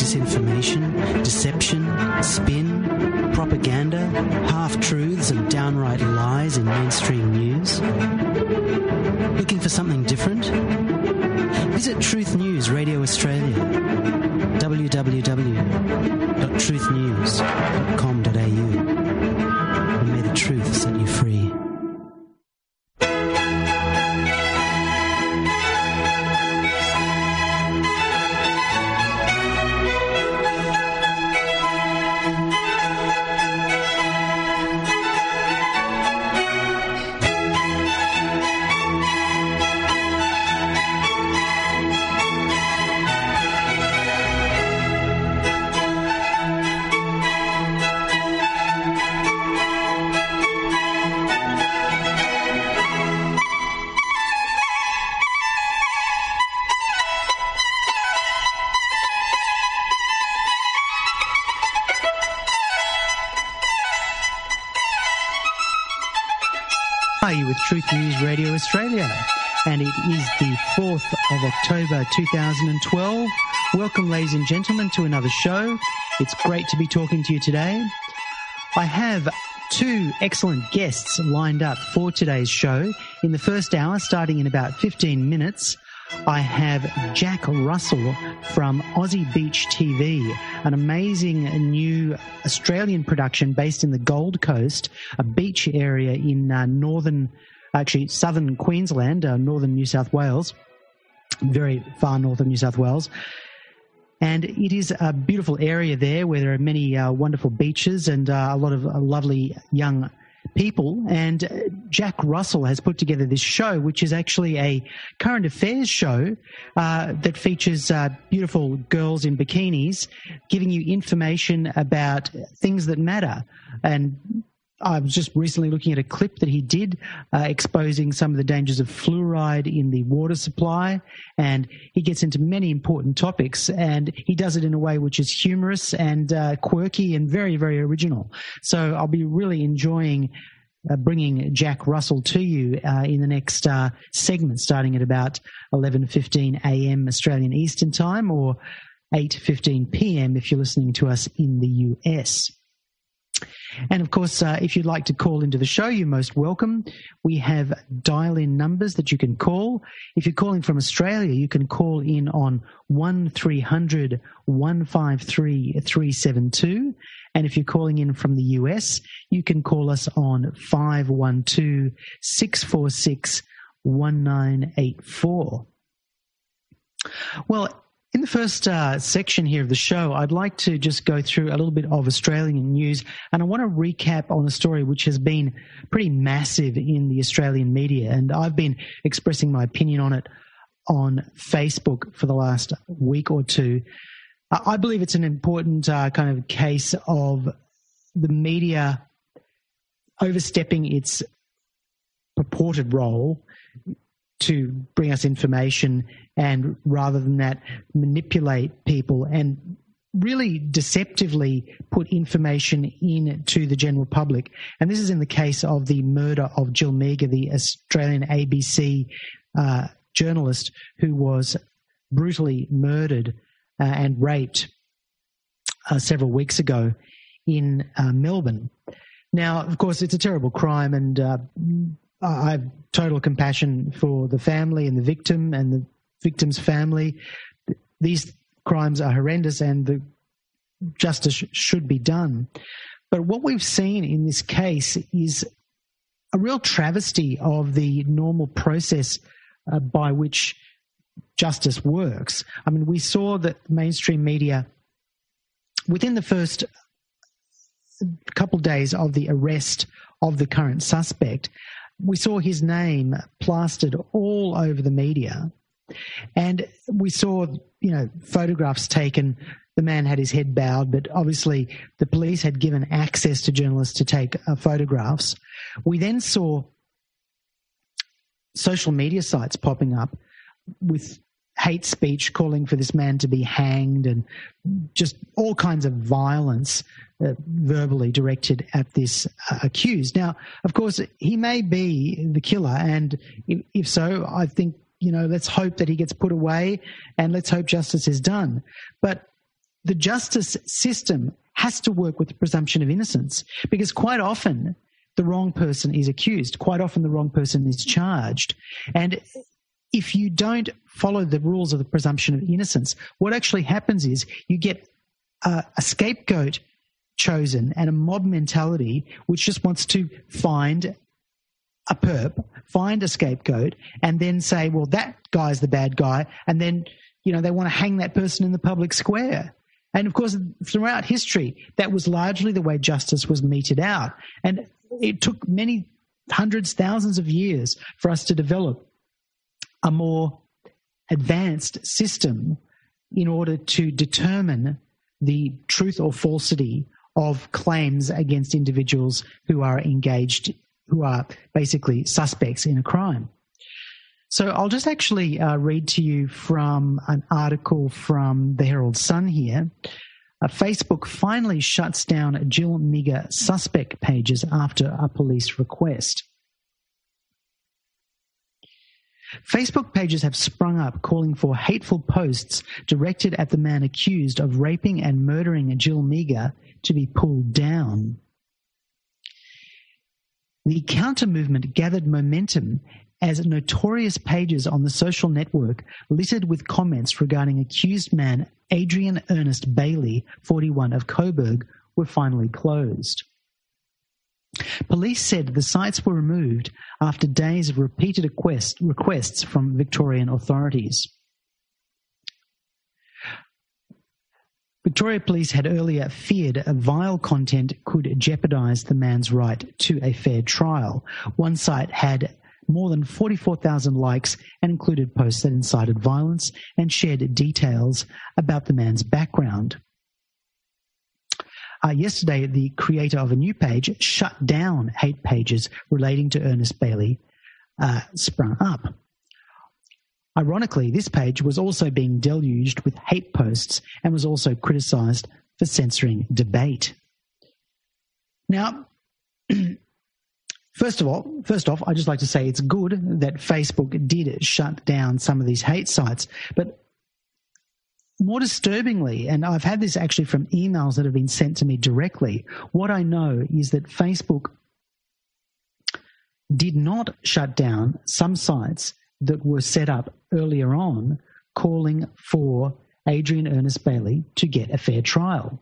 disinformation, deception, spin, propaganda, half-truths and downright lies in mainstream news? Looking for something different? Visit Truth News Radio Australia, www.truthnews.com.au, and may the truth set you free. With Truth News Radio Australia, and it is the 4th of October 2012. Welcome, ladies and gentlemen, to another show. It's great to be talking to you today. I have two excellent guests lined up for today's show. In the first hour, starting in about 15 minutes, I have Jack Russell from Aussie Beach TV, an amazing new Australian production based in the Gold Coast, a beach area in southern Queensland, northern New South Wales, very far north of New South Wales. And it is a beautiful area there where there are many wonderful beaches and a lot of lovely young people. And Jack Russell has put together this show, which is actually a current affairs show that features beautiful girls in bikinis giving you information about things that matter. And I was just recently looking at a clip that he did exposing some of the dangers of fluoride in the water supply, and he gets into many important topics, and he does it in a way which is humorous and quirky and very, very original. So I'll be really enjoying bringing Jack Russell to you in the next segment, starting at about 11:15 a.m. Australian Eastern Time, or 8:15 p.m. if you're listening to us in the US. And, of course, if you'd like to call into the show, you're most welcome. We have dial-in numbers that you can call. If you're calling from Australia, you can call in on 1300 153 372. And if you're calling in from the US, you can call us on 512 646 1984. Well, in the first section here of the show, I'd like to just go through a little bit of Australian news, and I want to recap on a story which has been pretty massive in the Australian media, and I've been expressing my opinion on it on Facebook for the last week or two. I believe it's an important kind of case of the media overstepping its purported role to bring us information, and rather than that, manipulate people and really deceptively put information into the general public. And this is in the case of the murder of Jill Meagher, the Australian ABC journalist who was brutally murdered and raped several weeks ago in Melbourne. Now, of course, it's a terrible crime, and I have total compassion for the family and the victim and the victim's family. These crimes are horrendous, and the justice should be done. But what we've seen in this case is a real travesty of the normal process by which justice works. I mean, we saw that mainstream media, within the first couple of days of the arrest of the current suspect, we saw his name plastered all over the media. And we saw, photographs taken. The man had his head bowed, but obviously the police had given access to journalists to take photographs. We then saw social media sites popping up with hate speech calling for this man to be hanged, and just all kinds of violence verbally directed at this accused. Now, of course, he may be the killer, and if so, I think, let's hope that he gets put away, and let's hope justice is done. But the justice system has to work with the presumption of innocence, because quite often the wrong person is accused. Quite often the wrong person is charged. And if you don't follow the rules of the presumption of innocence, what actually happens is you get a scapegoat chosen and a mob mentality which just wants to find a perp, find a scapegoat, and then say, well, that guy's the bad guy, and then, they want to hang that person in the public square. And, of course, throughout history, that was largely the way justice was meted out. And it took many hundreds, thousands of years for us to develop a more advanced system in order to determine the truth or falsity of claims against individuals who are engaged, who are basically suspects in a crime. So I'll just actually read to you from an article from the Herald Sun here. Facebook finally shuts down Jill Migger suspect pages after a police request. Facebook pages have sprung up calling for hateful posts directed at the man accused of raping and murdering Jill Migger to be pulled down. The counter-movement gathered momentum as notorious pages on the social network littered with comments regarding accused man Adrian Ernest Bailey, 41, of Coburg, were finally closed. Police said the sites were removed after days of repeated requests from Victorian authorities. Victoria Police had earlier feared vile content could jeopardise the man's right to a fair trial. One site had more than 44,000 likes and included posts that incited violence and shared details about the man's background. Yesterday, the creator of a new page shut down hate pages relating to Ernest Bailey sprung up. Ironically, this page was also being deluged with hate posts and was also criticised for censoring debate. Now, First off, I'd just like to say it's good that Facebook did shut down some of these hate sites. But more disturbingly, and I've had this actually from emails that have been sent to me directly, what I know is that Facebook did not shut down some sites that were set up earlier on calling for Adrian Ernest Bailey to get a fair trial.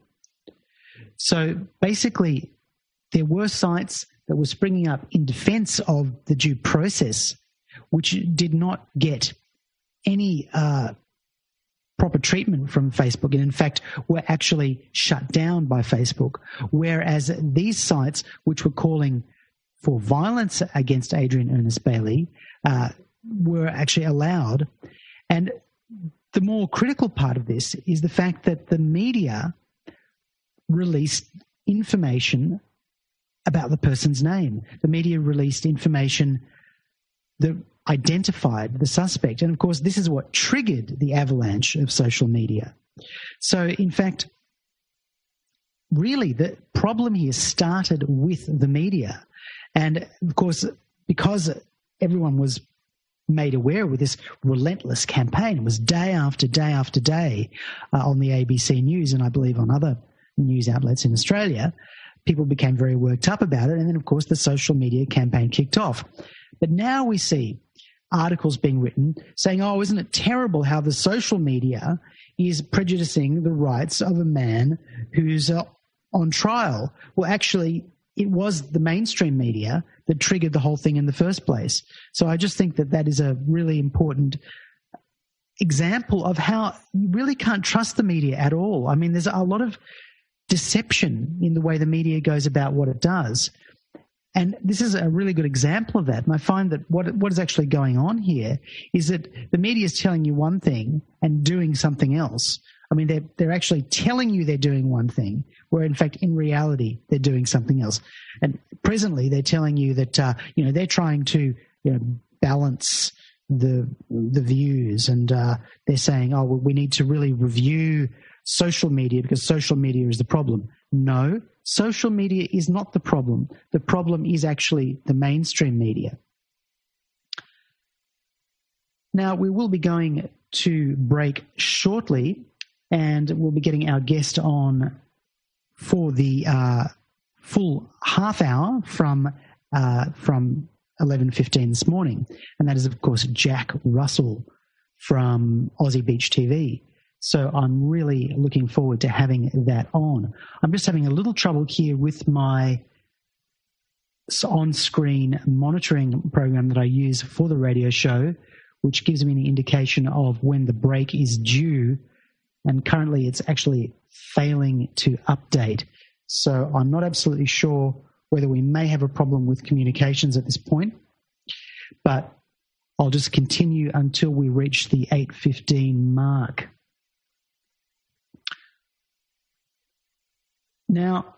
So basically, there were sites that were springing up in defence of the due process, which did not get any proper treatment from Facebook, and in fact were actually shut down by Facebook, whereas these sites, which were calling for violence against Adrian Ernest Bailey, were actually allowed. And the more critical part of this is the fact that the media released information about the person's name. The media released information that identified the suspect. And of course, this is what triggered the avalanche of social media. So in fact, really the problem here started with the media. And of course, because everyone was made aware with this relentless campaign, it was day after day after day on the ABC News and I believe on other news outlets in Australia, people became very worked up about it. And then, of course, the social media campaign kicked off. But now we see articles being written saying, oh, isn't it terrible how the social media is prejudicing the rights of a man who's on trial? Well, actually, it was the mainstream media that triggered the whole thing in the first place. So I just think that that is a really important example of how you really can't trust the media at all. I mean, there's a lot of deception in the way the media goes about what it does. And this is a really good example of that. And I find that what is actually going on here is that the media is telling you one thing and doing something else. I mean, they're actually telling you they're doing one thing, where in fact, in reality, they're doing something else. And presently, they're telling you that they're trying to balance the views, and they're saying, oh, well, we need to really review social media because social media is the problem. No, social media is not the problem. The problem is actually the mainstream media. Now, we will be going to break shortly. and we'll be getting our guest on for the full half hour from 11:15 this morning, and that is, of course, Jack Russell from Aussie Beach TV. So I'm really looking forward to having that on. I'm just having a little trouble here with my on-screen monitoring program that I use for the radio show, which gives me an indication of when the break is due, and currently it's actually failing to update. So I'm not absolutely sure whether we may have a problem with communications at this point, but I'll just continue until we reach the 8:15 mark. Now,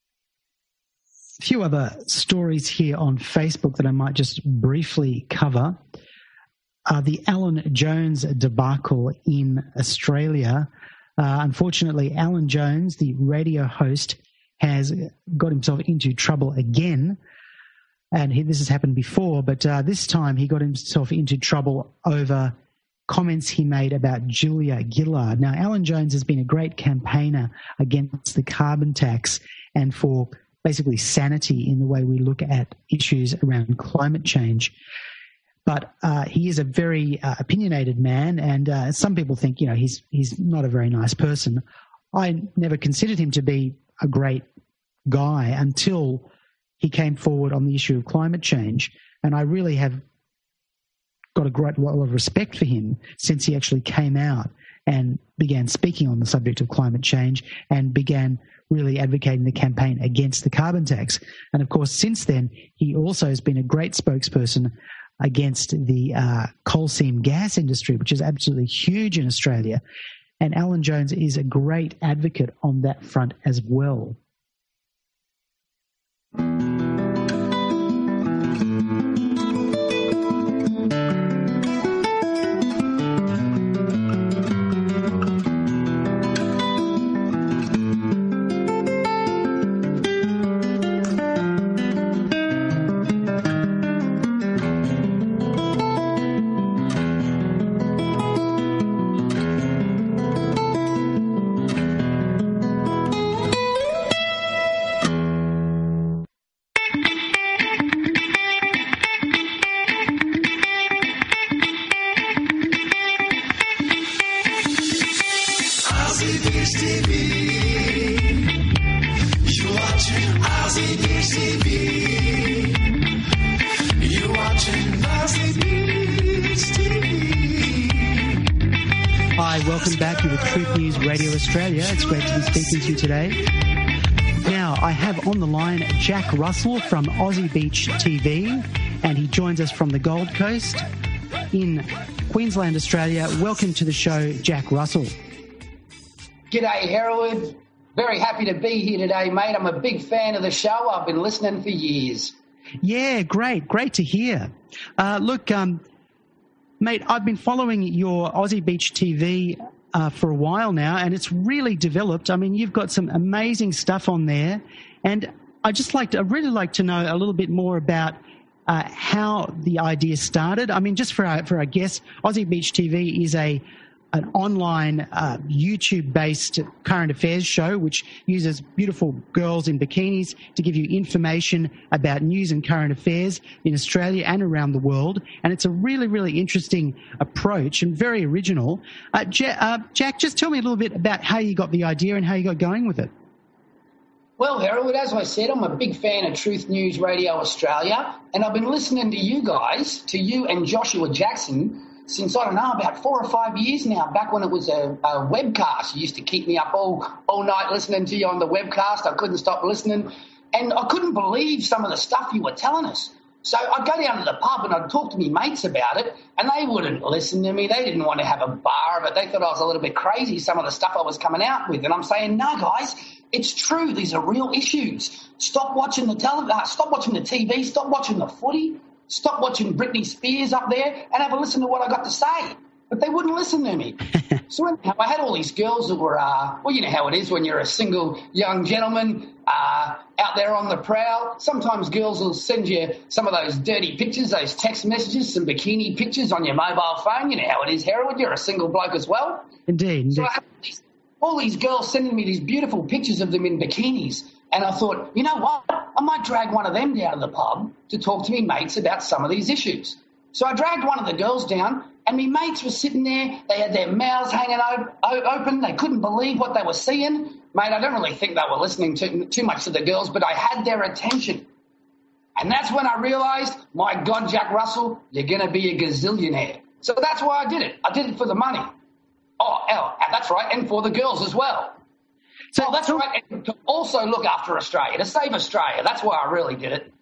a few other stories here on Facebook that I might just briefly cover. The Alan Jones debacle in Australia. Unfortunately, Alan Jones, the radio host, has got himself into trouble again. And this has happened before, but this time he got himself into trouble over comments he made about Julia Gillard. Now, Alan Jones has been a great campaigner against the carbon tax and for basically sanity in the way we look at issues around climate change. But he is a very opinionated man, and some people think, he's not a very nice person. I never considered him to be a great guy until he came forward on the issue of climate change, and I really have got a great lot of respect for him since he actually came out and began speaking on the subject of climate change and began really advocating the campaign against the carbon tax. And of course, since then, he also has been a great spokesperson against the coal seam gas industry, which is absolutely huge in Australia. And Alan Jones is a great advocate on that front as well. Welcome back. You're with Truth News Radio Australia. It's great to be speaking to you today. Now, I have on the line Jack Russell from Aussie Beach TV, and he joins us from the Gold Coast in Queensland, Australia. Welcome to the show, Jack Russell. G'day, Hereward. Very happy to be here today, mate. I'm a big fan of the show. I've been listening for years. Yeah, great. Great to hear. Mate, I've been following your Aussie Beach TV for a while now, and it's really developed. I mean, you've got some amazing stuff on there, and I'd really like to know a little bit more about how the idea started. I mean, just for our guests, Aussie Beach TV is an online YouTube-based current affairs show which uses beautiful girls in bikinis to give you information about news and current affairs in Australia and around the world. And it's a really, really interesting approach and very original. Jack, just tell me a little bit about how you got the idea and how you got going with it. Well, Harold, as I said, I'm a big fan of Truth News Radio Australia, and I've been listening to you guys, to you and Joshua Jackson, since, I don't know, about 4 or 5 years now, back when it was a webcast. You used to keep me up all night listening to you on the webcast. I couldn't stop listening, and I couldn't believe some of the stuff you were telling us. So I'd go down to the pub and I'd talk to my mates about it, and they wouldn't listen to me. They didn't want to have a bar of it. They thought I was a little bit crazy, some of the stuff I was coming out with. And I'm saying, no, guys, it's true. These are real issues. Stop watching the Stop watching the TV. Stop watching the footy. Stop watching Britney Spears up there and have a listen to what I got to say. But they wouldn't listen to me. So anyhow, I had all these girls that were, well, you know how it is when you're a single young gentleman out there on the prowl. Sometimes girls will send you some of those dirty pictures, those text messages, some bikini pictures on your mobile phone. You know how it is, Harold. You're a single bloke as well. Indeed. So all these girls sending me these beautiful pictures of them in bikinis. And I thought, you know what? I might drag one of them down to the pub to talk to me mates about some of these issues. So I dragged one of the girls down, and me mates were sitting there. They had their mouths hanging open. They couldn't believe what they were seeing. Mate, I don't really think they were listening too much to the girls, but I had their attention. And that's when I realised, my God, Jack Russell, you're going to be a gazillionaire. So that's why I did it. I did it for the money. Oh, that's right, and for the girls as well. So that's right, and to also look after Australia, to save Australia. That's why I really did it.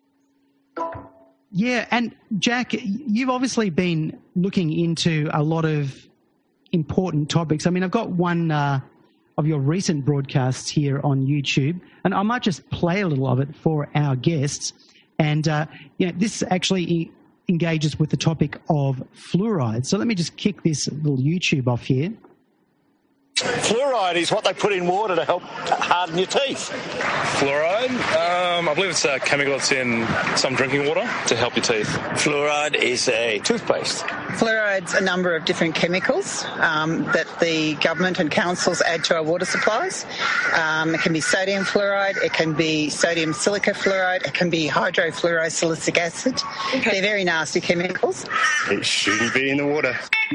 Yeah, and Jack, you've obviously been looking into a lot of important topics. I mean, I've got one of your recent broadcasts here on YouTube, and I might just play a little of it for our guests. And, this actually engages with the topic of fluoride. So let me just kick this little YouTube off here. Fluoride is what they put in water to help harden your teeth. Fluoride? I believe it's a chemical that's in some drinking water to help your teeth. Fluoride is a toothpaste. Fluoride's a number of different chemicals that the government and councils add to our water supplies. It can be sodium fluoride, it can be sodium silica fluoride, it can be hydrofluorosilicic acid. Okay. They're very nasty chemicals. It shouldn't be in the water.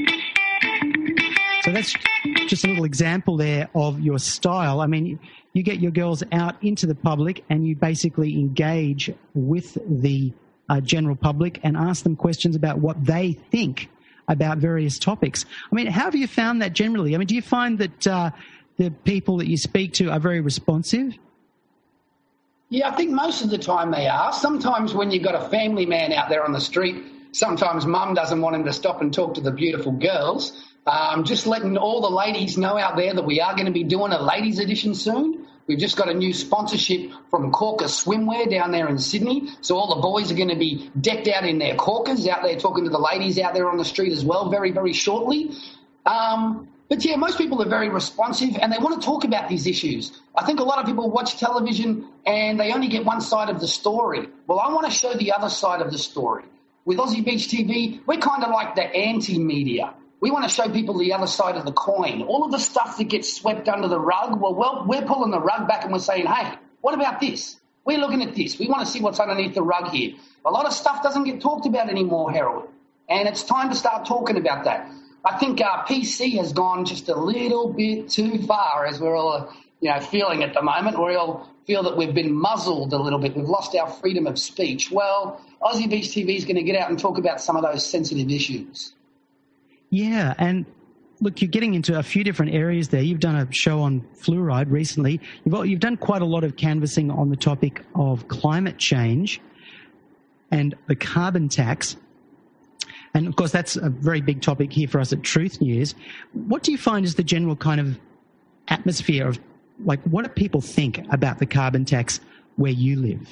So that's just a little example there of your style. I mean, you get your girls out into the public and you basically engage with the general public and ask them questions about what they think about various topics. I mean, how have you found that generally? I mean, do you find that the people that you speak to are very responsive? Yeah, I think most of the time they are. Sometimes when you've got a family man out there on the street, sometimes mum doesn't want him to stop and talk to the beautiful girls. Just letting all the ladies know out there that we are going to be doing a ladies edition soon. We've just got a new sponsorship from Caucus Swimwear down there in Sydney. So all the boys are going to be decked out in their corkers out there talking to the ladies out there on the street as well very, very shortly. But yeah, most people are very responsive and they want to talk about these issues. I think a lot of people watch television and they only get one side of the story. Well, I want to show the other side of the story. With Aussie Beach TV, we're kind of like the anti-media. We want to show people the other side of the coin. All of the stuff that gets swept under the rug, well, we're pulling the rug back and we're saying, hey, what about this? We're looking at this. We want to see what's underneath the rug here. A lot of stuff doesn't get talked about anymore, Harold, and it's time to start talking about that. I think PC has gone just a little bit too far, as we're all feeling at the moment. We all feel that we've been muzzled a little bit. We've lost our freedom of speech. Well, Aussie Beach TV is going to get out and talk about some of those sensitive issues. Yeah, and look, you're getting into a few different areas there. You've done a show on fluoride recently. You've done quite a lot of canvassing on the topic of climate change and the carbon tax. And, of course, that's a very big topic here for us at Truth News. What do you find is the general kind of atmosphere of, like, what do people think about the carbon tax where you live?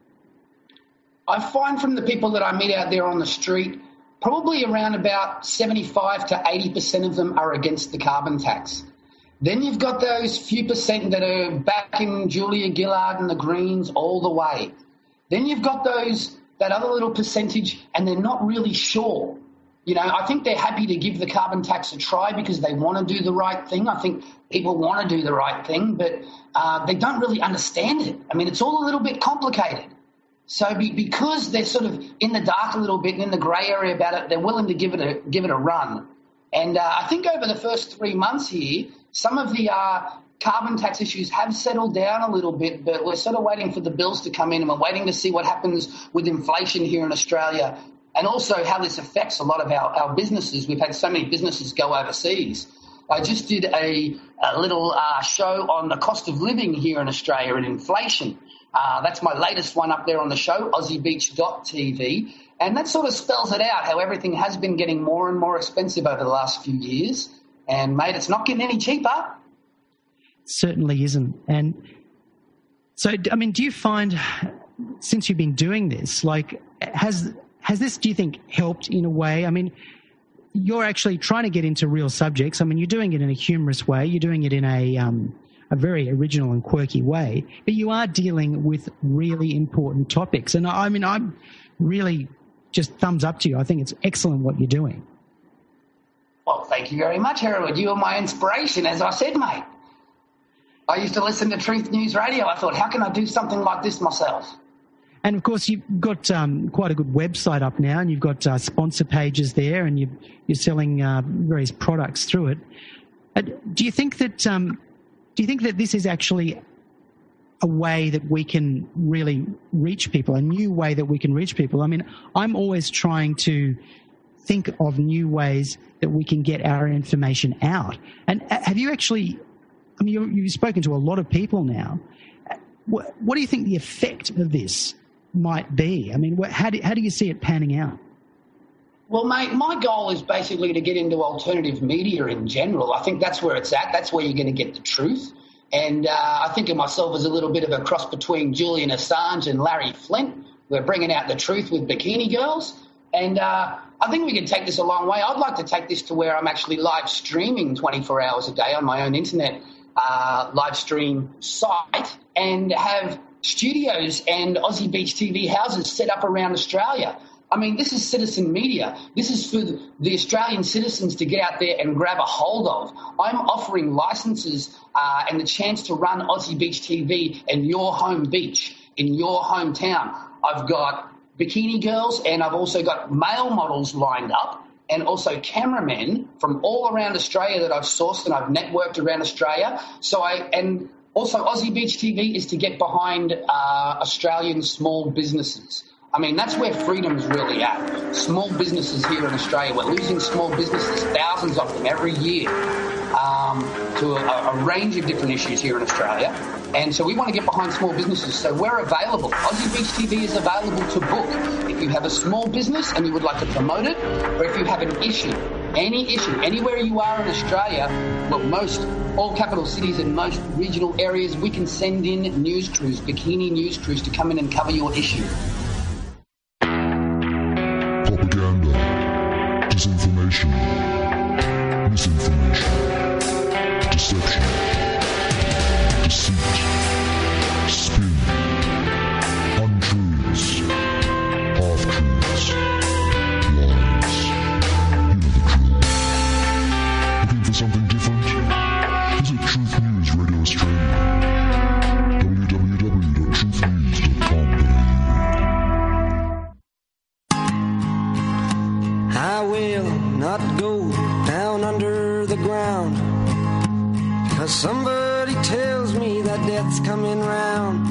I find from the people that I meet out there on the street, probably around about 75 to 80% of them are against the carbon tax. Then you've got those few percent that are backing Julia Gillard and the Greens all the way. Then you've got that other little percentage, and they're not really sure. I think they're happy to give the carbon tax a try because they want to do the right thing. I think people want to do the right thing, but they don't really understand it. I mean, it's all a little bit complicated. So because they're sort of in the dark a little bit and in the grey area about it, they're willing to give it a run. And I think over the first 3 months here, some of the carbon tax issues have settled down a little bit, but we're sort of waiting for the bills to come in and we're waiting to see what happens with inflation here in Australia and also how this affects a lot of our businesses. We've had so many businesses go overseas. I just did a little show on the cost of living here in Australia and inflation. That's my latest one up there on the show, AussieBeach.tv, and that sort of spells it out, how everything has been getting more and more expensive over the last few years. And, mate, it's not getting any cheaper. It certainly isn't. And so, I mean, do you find, since you've been doing this, like, has this, do you think, helped in a way? I mean, you're actually trying to get into real subjects. I mean, you're doing it in a humorous way. You're doing it in a very original and quirky way, but you are dealing with really important topics. And I mean, I'm really just thumbs up to you. I think it's excellent what you're doing. Well, thank you very much, Harold. You are my inspiration, as I said, mate. I used to listen to Truth News Radio. I thought, how can I do something like this myself? And, of course, you've got quite a good website up now, and you've got sponsor pages there, and you're selling various products through it. Do you think that this is actually a way that we can really reach people, a new way that we can reach people? I mean, I'm always trying to think of new ways that we can get our information out. And have you actually, I mean, you've spoken to a lot of people now. What do you think the effect of this might be? I mean, how do you see it panning out? Well, mate, my goal is basically to get into alternative media in general. I think that's where it's at. That's where you're going to get the truth. And I think of myself as a little bit of a cross between Julian Assange and Larry Flint. We're bringing out the truth with Bikini Girls. And I think we can take this a long way. I'd like to take this to where I'm actually live streaming 24 hours a day on my own internet live stream site and have studios and Aussie Beach TV houses set up around Australia. I mean, this is citizen media. This is for the Australian citizens to get out there and grab a hold of. I'm offering licenses and the chance to run Aussie Beach TV in your home beach, in your hometown. I've got Bikini Girls, and I've also got male models lined up, and also cameramen from all around Australia that I've sourced and I've networked around Australia. And also Aussie Beach TV is to get behind Australian small businesses. I mean, that's where freedom's really at. Small businesses here in Australia. We're losing small businesses, thousands of them every year, to a range of different issues here in Australia. And so we want to get behind small businesses. So we're available. Aussie Beach TV is available to book. If you have a small business and you would like to promote it, or if you have an issue, any issue, anywhere you are in Australia, well, all capital cities and most regional areas, we can send in news crews, bikini news crews to come in and cover your issue. Propaganda, disinformation, misinformation, deception, deceit, spin, untruths, half-truths, lies. You know the drill. Looking for something different? Visit Truth News Radio Australia. www.truthnews.com.au. I will not go down under the ground, 'cause somebody tells me that death's coming round.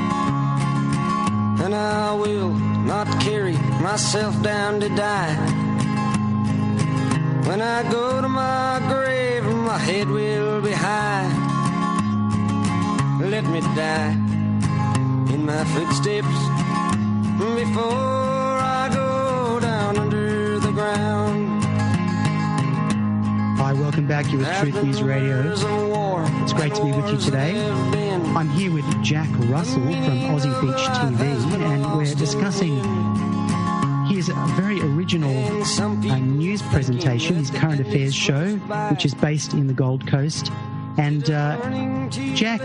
And I will not carry myself down to die. When I go to my grave, my head will be high. Let me die in my footsteps before I go down under the ground. Hi, welcome back. You're with Truth News Radio. It's great to be with you today. I'm here with Jack Russell from Aussie Beach TV, and we're discussing his very original news presentation, his current affairs show, which is based in the Gold Coast. And Jack,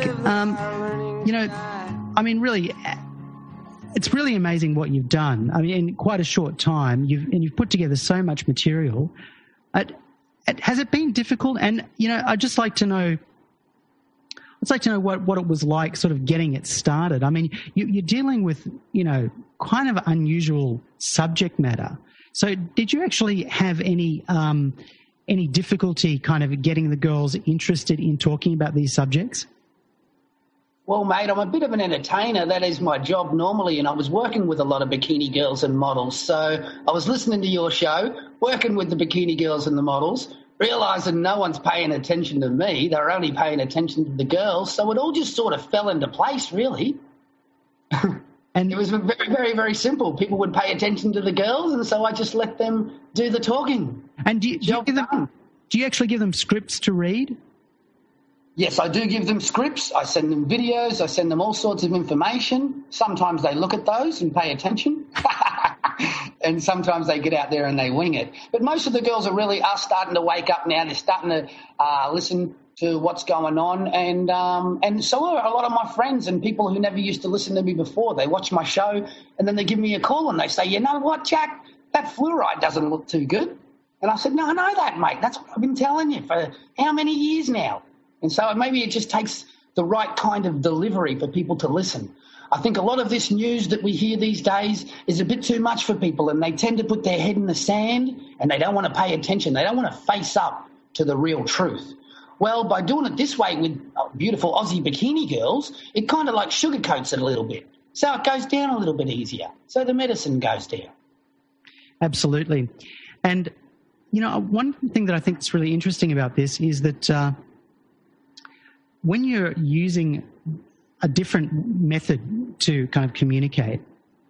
I mean, really, it's really amazing what you've done. I mean, in quite a short time, you've put together so much material. Has it been difficult? And I'd just like to know. I'd like to know what it was like, sort of getting it started. I mean, you're dealing with kind of unusual subject matter. So, did you actually have any difficulty kind of getting the girls interested in talking about these subjects? Well, mate, I'm a bit of an entertainer. That is my job normally, and I was working with a lot of bikini girls and models. So I was listening to your show, working with the bikini girls and the models, realising no one's paying attention to me. They're only paying attention to the girls. So it all just sort of fell into place, really. And it was very, very, very simple. People would pay attention to the girls, and so I just let them do the talking. And do you actually give them scripts to read? Yes, I do give them scripts. I send them videos. I send them all sorts of information. Sometimes they look at those and pay attention. And sometimes they get out there and they wing it. But most of the girls are starting to wake up now. They're starting to listen to what's going on. And so are a lot of my friends and people who never used to listen to me before. They watch my show and then they give me a call and they say, you know what, Jack, that fluoride doesn't look too good. And I said, no, I know that, mate. That's what I've been telling you for how many years now? And so maybe it just takes the right kind of delivery for people to listen. I think a lot of this news that we hear these days is a bit too much for people, and they tend to put their head in the sand and they don't want to pay attention. They don't want to face up to the real truth. Well, by doing it this way with beautiful Aussie bikini girls, it kind of like sugarcoats it a little bit. So it goes down a little bit easier. So the medicine goes down. Absolutely. And, you know, one thing that I think is really interesting about this is that when you're using a different method to kind of communicate,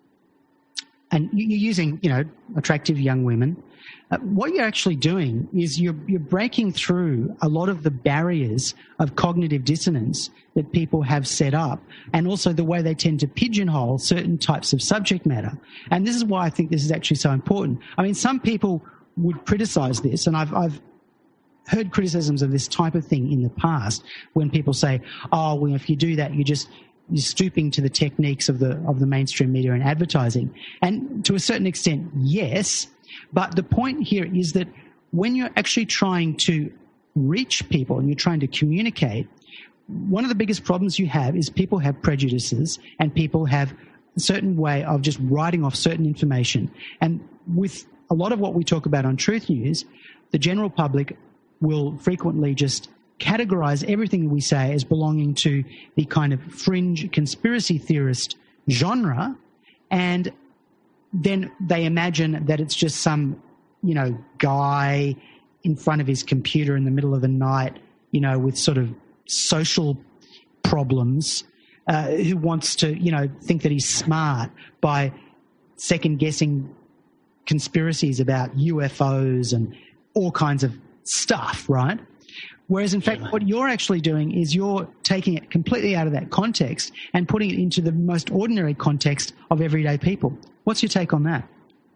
and you're using, you know, attractive young women, what you're actually doing is you're breaking through a lot of the barriers of cognitive dissonance that people have set up, and also the way they tend to pigeonhole certain types of subject matter. And this is why I think this is actually so important. I mean, some people would criticize this, and I've heard criticisms of this type of thing in the past when people say, oh, well, if you do that, you're stooping to the techniques of the mainstream media and advertising. And to a certain extent, yes. But the point here is that when you're actually trying to reach people and you're trying to communicate, one of the biggest problems you have is people have prejudices and people have a certain way of just writing off certain information. And with a lot of what we talk about on Truth News, the general public will frequently just categorize everything we say as belonging to the kind of fringe conspiracy theorist genre, and then they imagine that it's just some, you know, guy in front of his computer in the middle of the night, you know, with sort of social problems, who wants to, you know, think that he's smart by second-guessing conspiracies about UFOs and all kinds of stuff, right? Whereas, in fact, what you're actually doing is you're taking it completely out of that context and putting it into the most ordinary context of everyday people. What's your take on that?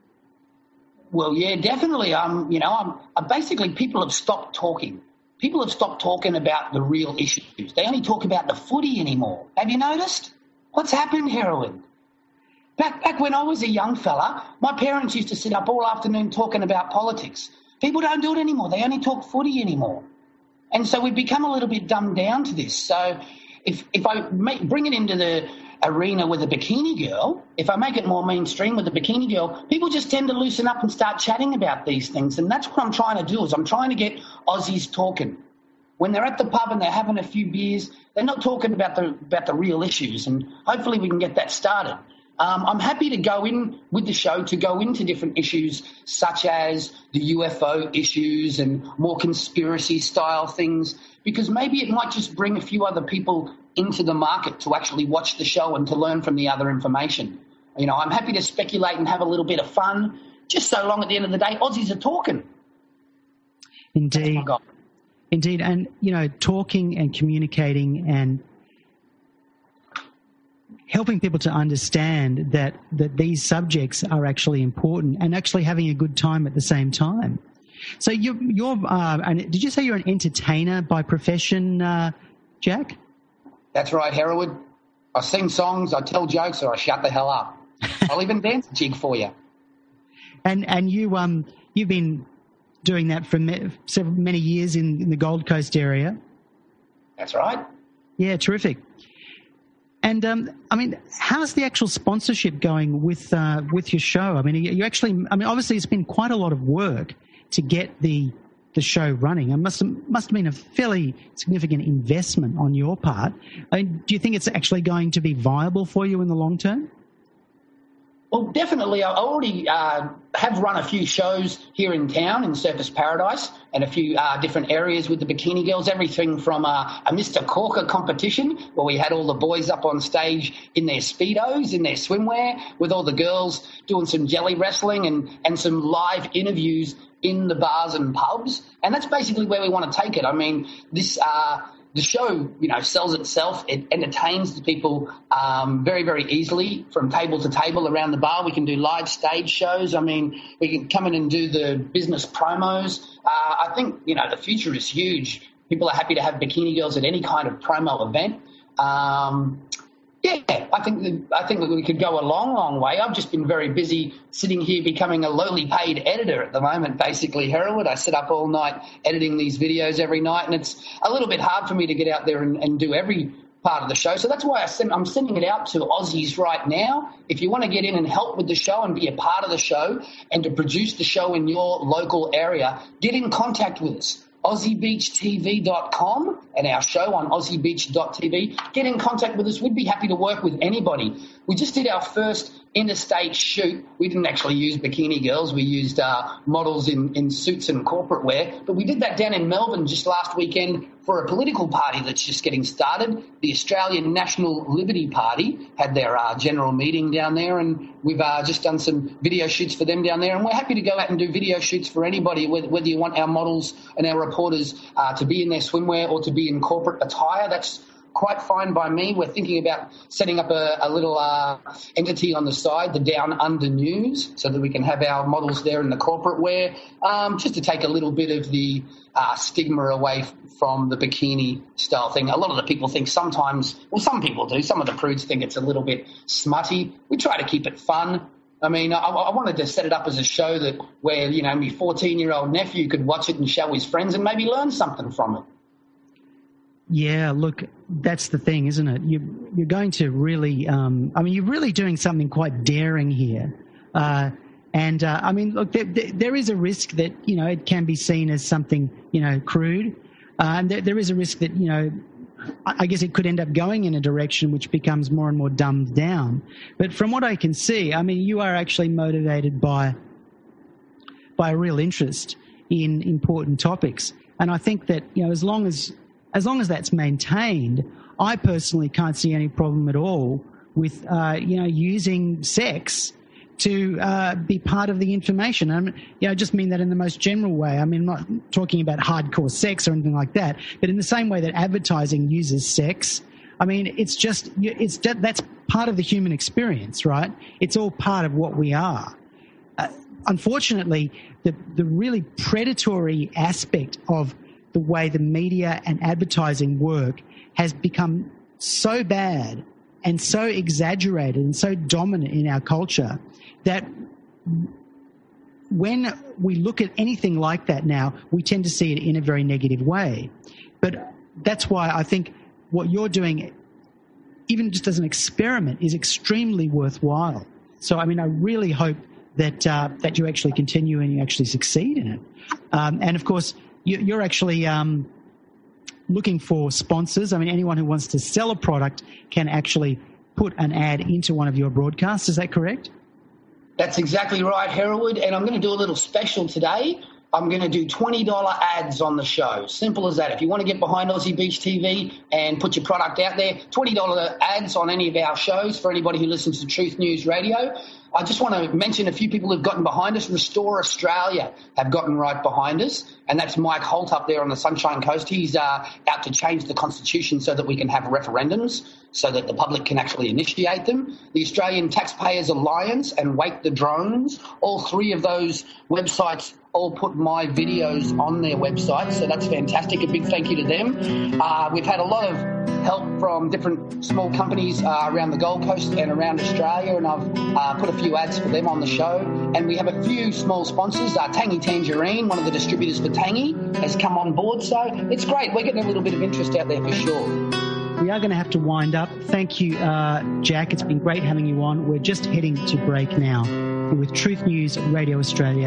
Well, yeah, definitely. Basically, people have stopped talking. People have stopped talking about the real issues. They only talk about the footy anymore. Have you noticed? What's happened, Heroin? Back when I was a young fella, my parents used to sit up all afternoon talking about politics. People don't do it anymore. They only talk footy anymore. And so we've become a little bit dumbed down to this. So if I bring it into the arena with a bikini girl, if I make it more mainstream with a bikini girl, people just tend to loosen up and start chatting about these things. And that's what I'm trying to do, is I'm trying to get Aussies talking. When they're at the pub and they're having a few beers, they're not talking about the real issues. And hopefully we can get that started. I'm happy to go in with the show to go into different issues such as the UFO issues and more conspiracy-style things, because maybe it might just bring a few other people into the market to actually watch the show and to learn from the other information. You know, I'm happy to speculate and have a little bit of fun, just so long at the end of the day, Aussies are talking. Indeed. Indeed. And, you know, talking and communicating and helping people to understand that these subjects are actually important and actually having a good time at the same time. So you're did you say you're an entertainer by profession, Jack? That's right, Hereward. I sing songs, I tell jokes, or I shut the hell up. I'll even dance a jig for you. And you've been doing that for many years in the Gold Coast area. That's right. Yeah, terrific. And I mean, how's the actual sponsorship going with your show? I mean, obviously it's been quite a lot of work to get the show running. It must have been a fairly significant investment on your part. Do you think it's actually going to be viable for you in the long term? Well, definitely. I already have run a few shows here in town in Surfers Paradise and a few different areas with the bikini girls, everything from a Mr. Corker competition where we had all the boys up on stage in their Speedos, in their swimwear, with all the girls doing some jelly wrestling and some live interviews in the bars and pubs. And that's basically where we want to take it. I mean, this the show, you know, sells itself. It entertains the people very, very easily from table to table around the bar. We can do live stage shows. I mean, we can come in and do the business promos. I think, you know, the future is huge. People are happy to have bikini girls at any kind of promo event. Yeah, I think that we could go a long, long way. I've just been very busy sitting here becoming a lowly paid editor at the moment, basically, Hereward. I sit up all night editing these videos every night, and it's a little bit hard for me to get out there and do every part of the show. So that's why I'm sending it out to Aussies right now. If you want to get in and help with the show and be a part of the show and to produce the show in your local area, get in contact with us. AussieBeachTV.com and our show on AussieBeach.tv. Get in contact with us. We'd be happy to work with anybody. We just did our first interstate shoot. We didn't actually use bikini girls. We used models in suits and corporate wear. But we did that down in Melbourne just last weekend for a political party that's just getting started. The Australian National Liberty Party had their general meeting down there, and we've just done some video shoots for them down there. And we're happy to go out and do video shoots for anybody, whether you want our models and our reporters to be in their swimwear or to be in corporate attire. That's quite fine by me. We're thinking about setting up a little entity on the side, the Down Under News, so that we can have our models there in the corporate wear, just to take a little bit of the stigma away from the bikini style thing. A lot of the people think sometimes, well, some people do, some of the prudes think it's a little bit smutty. We try to keep it fun. I mean, I wanted to set it up as a show that where, you know, my 14-year-old nephew could watch it and show his friends and maybe learn something from it. Yeah, look, that's the thing, isn't it? You're going to really, you're really doing something quite daring here. I mean, look, there is a risk that, you know, it can be seen as something, you know, crude. And there is a risk that, you know, I guess it could end up going in a direction which becomes more and more dumbed down. But from what I can see, I mean, you are actually motivated by a real interest in important topics. And I think that, you know, as long as that's maintained, I personally can't see any problem at all with, using sex to be part of the information. I just mean that in the most general way. I mean, I'm not talking about hardcore sex or anything like that, but in the same way that advertising uses sex, I mean, that's part of the human experience, right? It's all part of what we are. Unfortunately, the really predatory aspect of the way the media and advertising work has become so bad and so exaggerated and so dominant in our culture that when we look at anything like that now, we tend to see it in a very negative way. But that's why I think what you're doing, even just as an experiment, is extremely worthwhile. So, I mean, I really hope that you actually continue and you actually succeed in it. And, of course, you're actually looking for sponsors. I mean, anyone who wants to sell a product can actually put an ad into one of your broadcasts. Is that correct? That's exactly right, Hereward. And I'm going to do a little special today. I'm going to do $20 ads on the show. Simple as that. If you want to get behind Aussie Beach TV and put your product out there, $20 ads on any of our shows for anybody who listens to Truth News Radio. I just want to mention a few people who've gotten behind us. Restore Australia have gotten right behind us, and that's Mike Holt up there on the Sunshine Coast. He's out to change the Constitution so that we can have referendums, so that the public can actually initiate them. The Australian Taxpayers Alliance and Wake the Drones, all three of those websites all put my videos on their website, so that's fantastic. A big thank you to them. We've had a lot of help from different small companies around the Gold Coast and around Australia, and I've put a few ads for them on the show. And we have a few small sponsors. Tangy Tangerine, one of the distributors for Tangy, has come on board, so it's great. We're getting a little bit of interest out there for sure. We are going to have to wind up. Thank you, Jack. It's been great having you on. We're just heading to break now. We're with Truth News Radio Australia.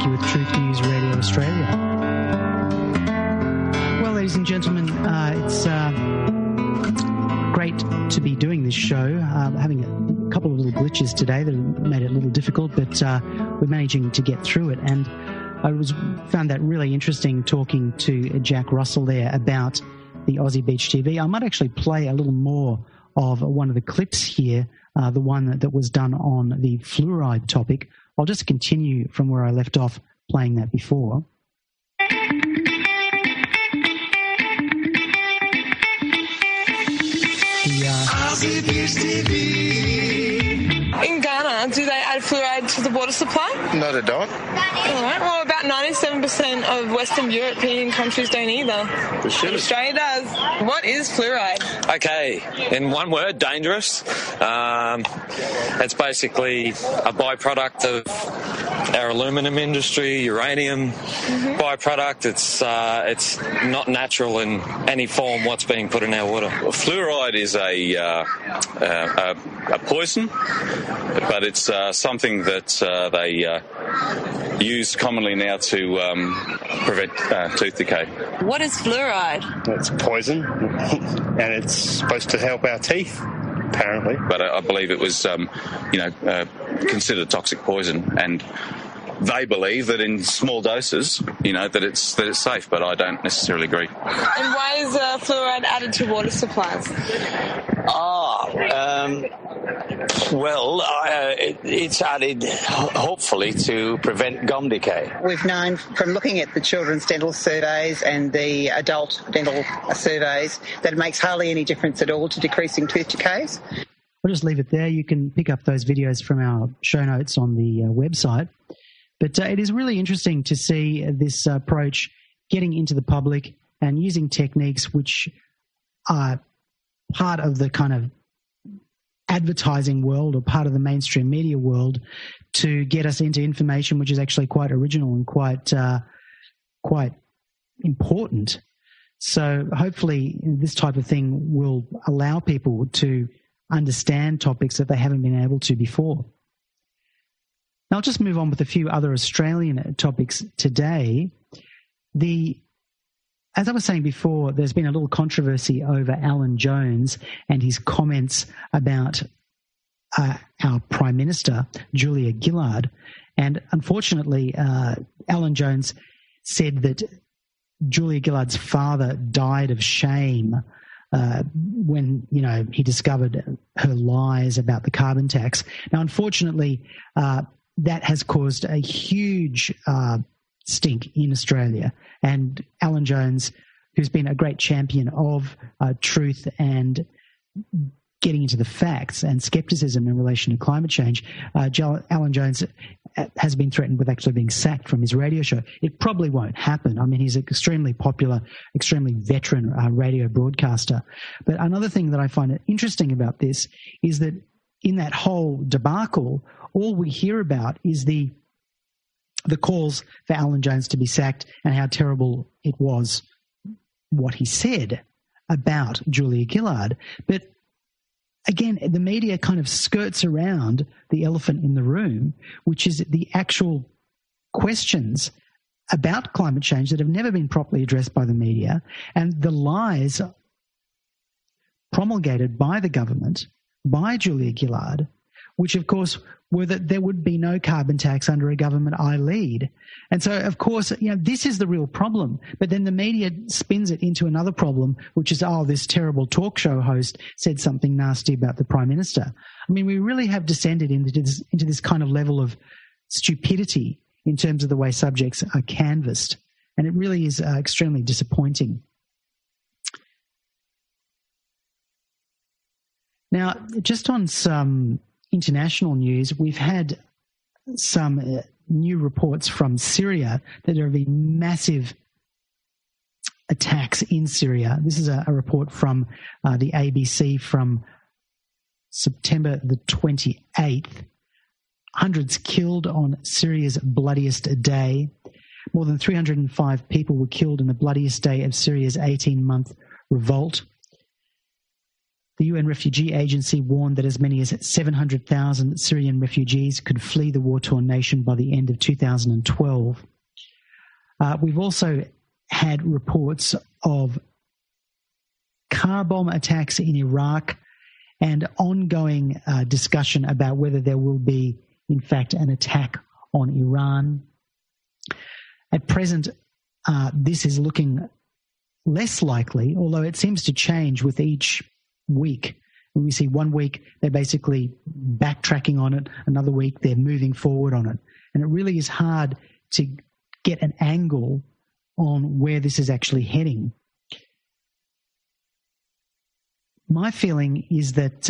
You're with Truth News Radio Australia. Well, ladies and gentlemen, it's great to be doing this show. Having a couple of little glitches today that made it a little difficult, but we're managing to get through it. And I found that really interesting talking to Jack Russell there about the Aussie Beach TV. I might actually play a little more of one of the clips here, the one that was done on the fluoride topic. I'll just continue from where I left off playing that before. Aussie Beach TV. In Ghana, do they add fluoride to the water supply? No, they don't. All right. Well, about 97% of Western European countries don't either. Australia does. What is fluoride? Okay, in one word, dangerous. It's basically a byproduct of our aluminium industry, uranium byproduct. It's not natural in any form what's being put in our water. Fluoride is a poison, but it's something that they use commonly now to prevent tooth decay. What is fluoride? It's poison, and it's supposed to help our teeth, apparently. But I believe it was, considered toxic poison, and they believe that in small doses, that it's safe, but I don't necessarily agree. And why is fluoride added to water supplies? It's added, hopefully, to prevent gum decay. We've known from looking at the children's dental surveys and the adult dental surveys that it makes hardly any difference at all to decreasing tooth decays. We'll just leave it there. You can pick up those videos from our show notes on the website. But it is really interesting to see this approach getting into the public and using techniques which are part of the kind of advertising world or part of the mainstream media world to get us into information which is actually quite original and quite important. So hopefully this type of thing will allow people to understand topics that they haven't been able to before. Now, I'll just move on with a few other Australian topics today. As I was saying before, there's been a little controversy over Alan Jones and his comments about our Prime Minister, Julia Gillard. And unfortunately, Alan Jones said that Julia Gillard's father died of shame when, he discovered her lies about the carbon tax. Now, unfortunately, that has caused a huge stink in Australia. And Alan Jones, who's been a great champion of truth and getting into the facts and skepticism in relation to climate change, Alan Jones has been threatened with actually being sacked from his radio show. It probably won't happen. I mean, he's an extremely popular, extremely veteran radio broadcaster. But another thing that I find interesting about this is that in that whole debacle, all we hear about is the calls for Alan Jones to be sacked and how terrible it was what he said about Julia Gillard. But again, the media kind of skirts around the elephant in the room, which is the actual questions about climate change that have never been properly addressed by the media and the lies promulgated by the government, by Julia Gillard, which, of course, were that there would be no carbon tax under a government I lead. And so, of course, this is the real problem. But then the media spins it into another problem, which is, this terrible talk show host said something nasty about the Prime Minister. I mean, we really have descended into this kind of level of stupidity in terms of the way subjects are canvassed. And it really is extremely disappointing. Now, just on some international news, we've had some new reports from Syria that there have been massive attacks in Syria. This is a report from the ABC from September the 28th. Hundreds killed on Syria's bloodiest day. More than 305 people were killed in the bloodiest day of Syria's 18-month revolt. The UN Refugee Agency warned that as many as 700,000 Syrian refugees could flee the war-torn nation by the end of 2012. We've also had reports of car bomb attacks in Iraq and ongoing discussion about whether there will be, in fact, an attack on Iran. At present, this is looking less likely, although it seems to change with each week. We see one week they're basically backtracking on it, another week they're moving forward on it. And it really is hard to get an angle on where this is actually heading. My feeling is that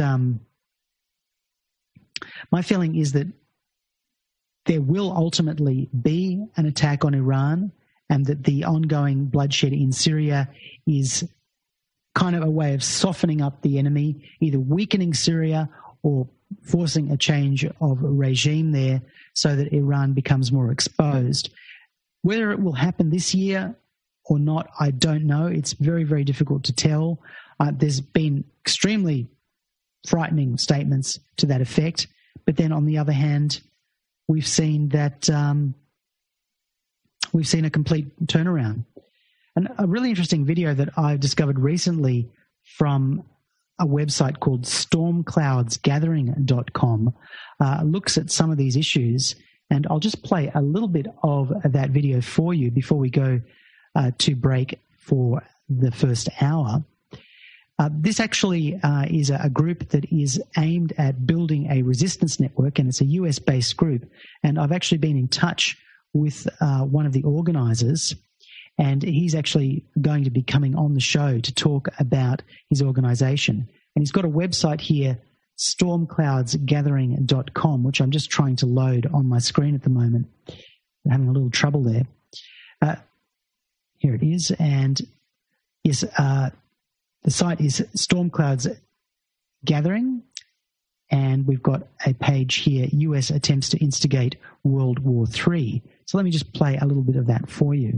there will ultimately be an attack on Iran, and that the ongoing bloodshed in Syria is kind of a way of softening up the enemy, either weakening Syria or forcing a change of regime there so that Iran becomes more exposed. Whether it will happen this year or not, I don't know. It's very, very difficult to tell. There's been extremely frightening statements to that effect. But then on the other hand, we've seen that we've seen a complete turnaround. And a really interesting video that I've discovered recently from a website called stormcloudsgathering.com looks at some of these issues. And I'll just play a little bit of that video for you before we go to break for the first hour. This actually is a group that is aimed at building a resistance network, and it's a US-based group. And I've actually been in touch with one of the organizers, and he's actually going to be coming on the show to talk about his organization. And he's got a website here, stormcloudsgathering.com, which I'm just trying to load on my screen at the moment. I'm having a little trouble there. Here it is. And yes, the site is Storm Clouds Gathering, and we've got a page here, US attempts to instigate World War III. So let me just play a little bit of that for you.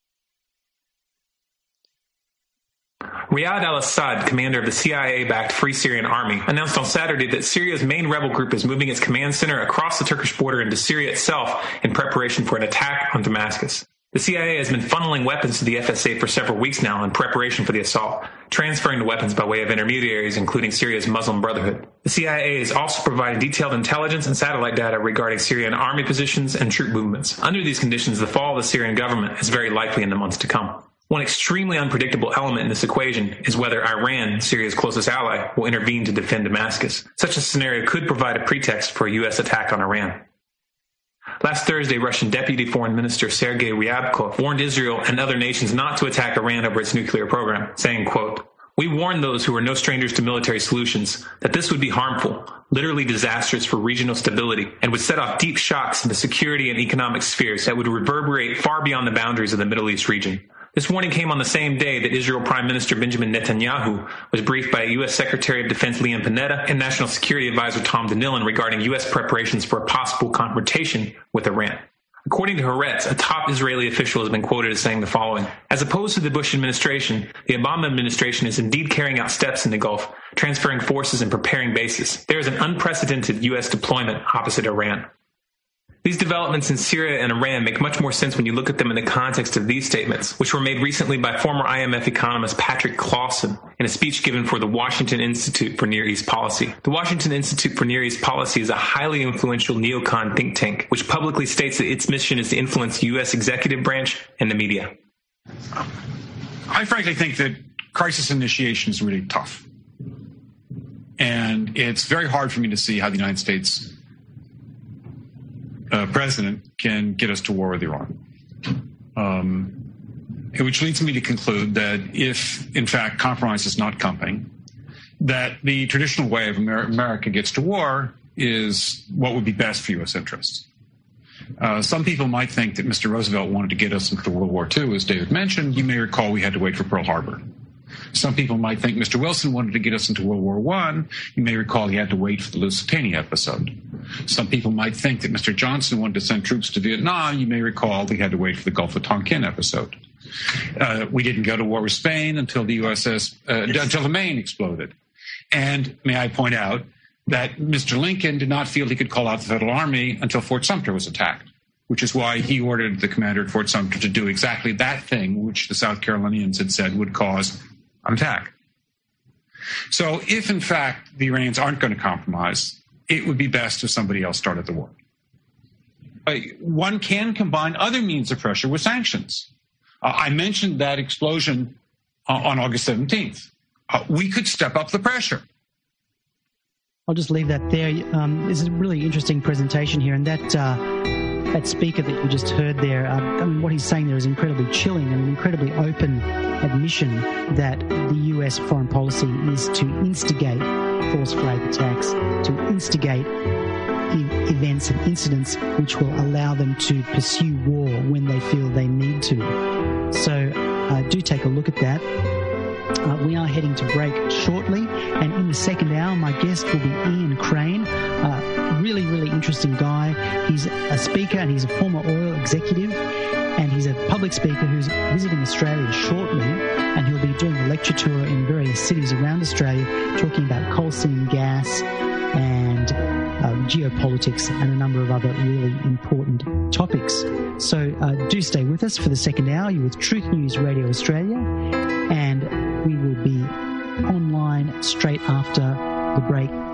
Riyad al-Assad, commander of the CIA-backed Free Syrian Army, announced on Saturday that Syria's main rebel group is moving its command center across the Turkish border into Syria itself in preparation for an attack on Damascus. The CIA has been funneling weapons to the FSA for several weeks now in preparation for the assault, transferring the weapons by way of intermediaries, including Syria's Muslim Brotherhood. The CIA is also providing detailed intelligence and satellite data regarding Syrian army positions and troop movements. Under these conditions, the fall of the Syrian government is very likely in the months to come. One extremely unpredictable element in this equation is whether Iran, Syria's closest ally, will intervene to defend Damascus. Such a scenario could provide a pretext for a U.S. attack on Iran. Last Thursday, Russian Deputy Foreign Minister Sergei Ryabkov warned Israel and other nations not to attack Iran over its nuclear program, saying, quote, "We warn those who are no strangers to military solutions that this would be harmful, literally disastrous for regional stability, and would set off deep shocks in the security and economic spheres that would reverberate far beyond the boundaries of the Middle East region." This warning came on the same day that Israel Prime Minister Benjamin Netanyahu was briefed by U.S. Secretary of Defense Leon Panetta and National Security Advisor Tom DeNillen regarding U.S. preparations for a possible confrontation with Iran. According to Haaretz, a top Israeli official has been quoted as saying the following: "As opposed to the Bush administration, the Obama administration is indeed carrying out steps in the Gulf, transferring forces and preparing bases. There is an unprecedented U.S. deployment opposite Iran." These developments in Syria and Iran make much more sense when you look at them in the context of these statements, which were made recently by former IMF economist Patrick Clausen in a speech given for the Washington Institute for Near East Policy. The Washington Institute for Near East Policy is a highly influential neocon think tank, which publicly states that its mission is to influence the U.S. executive branch and the media. I frankly think that crisis initiation is really tough. And it's very hard for me to see how the United States president can get us to war with Iran. Which leads me to conclude that if, in fact, compromise is not coming, that the traditional way of America gets to war is what would be best for U.S. interests. Some people might think that Mr. Roosevelt wanted to get us into World War II, as David mentioned. You may recall we had to wait for Pearl Harbor. Some people might think Mr. Wilson wanted to get us into World War I. You may recall he had to wait for the Lusitania episode. Some people might think that Mr. Johnson wanted to send troops to Vietnam. You may recall he had to wait for the Gulf of Tonkin episode. We didn't go to war with Spain until the USS, until the Maine exploded. And may I point out that Mr. Lincoln did not feel he could call out the Federal Army until Fort Sumter was attacked, which is why he ordered the commander at Fort Sumter to do exactly that thing which the South Carolinians had said would cause an attack. So if, in fact, the Iranians aren't going to compromise, it would be best if somebody else started the war. One can combine other means of pressure with sanctions. I mentioned that explosion on August 17th. We could step up the pressure. I'll just leave that there. It's a really interesting presentation here, and that speaker that you just heard there, what he's saying there is incredibly chilling and an incredibly open admission that the US foreign policy is to instigate false flag attacks, to instigate events and incidents which will allow them to pursue war when they feel they need to. So do take a look at that. We are heading to break shortly, and in the second hour, my guest will be Ian Crane. Really interesting guy. He's a speaker and he's a former oil executive, and he's a public speaker who's visiting Australia shortly, and he'll be doing a lecture tour in various cities around Australia talking about coal seam gas and geopolitics and a number of other really important topics. So do stay with us for the second hour. You're with Truth News Radio Australia, and we will be online straight after the break